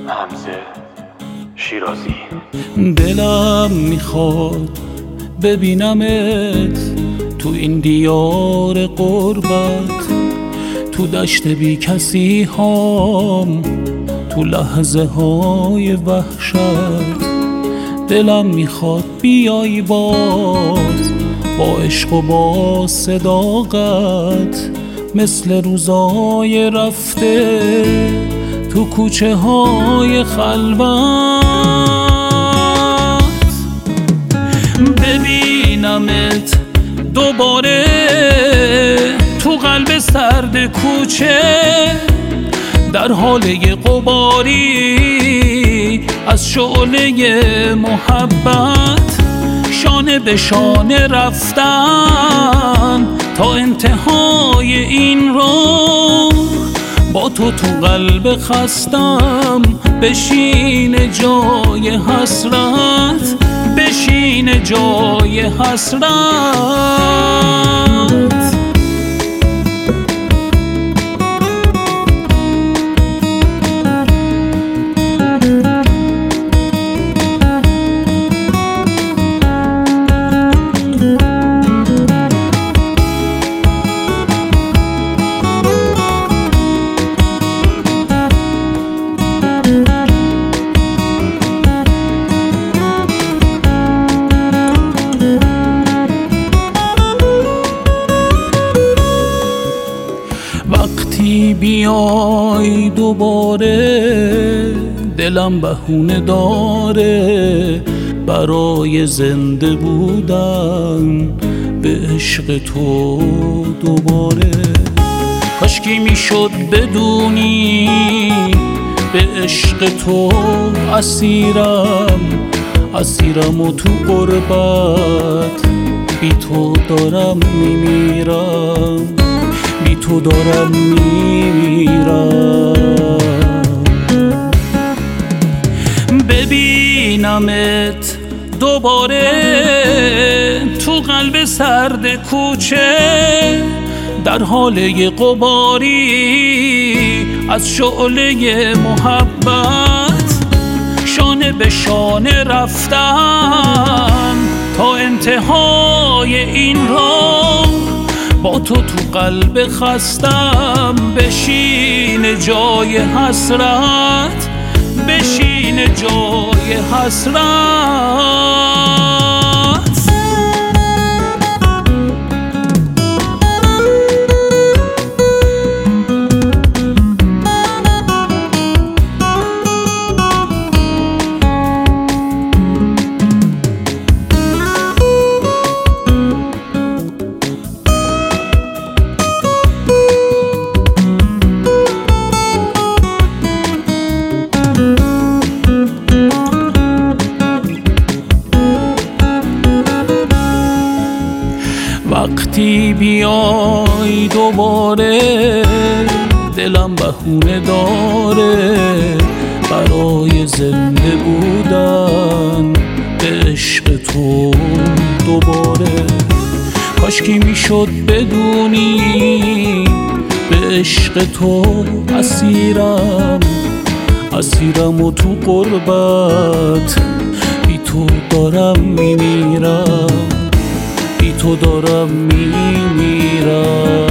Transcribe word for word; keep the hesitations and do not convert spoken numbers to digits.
حمزه شیرازی. دلم میخواد ببینمت تو این دیار غربت، تو دشت بی کسی هام، تو لحظه های وحشت. دلم میخواد بیای باز با عشق و با صداقت، مثل روزای رفته تو کوچه های خلوت. ببینمت دوباره تو قلب سرد کوچه، در حاله غباری از شعله محبت، شانه به شانه رفتن تا انتهای این راه. با تو تو قلب خستم بشین جای حسرت، بشین جای حسرت. وقتی بیای دوباره دلم بهونه داره برای زنده بودن به عشق تو دوباره. کاشکی میشد بدونی به عشق تو اسیرم، اسیرم و تو غربت بی تو دارم میمیرم، بی تو دارم میمیرم. ببینمت دوباره تو قلب سرد کوچه، در حاله غباری از شعله محبت، شانه به شانه رفتن تا انتهای این راه. با تو تو قلب خستم بشین جای حسرت، بشین جای حسرت. وقتی بیای دوباره دلم بهونه داره برای زنده بودن به عشق تو دوباره. کاشکی میشد بدونی به عشق تو اسیرم، اسیرم و تو غربت بی تو دارم میمیرم، بی تو دارم میمیرم.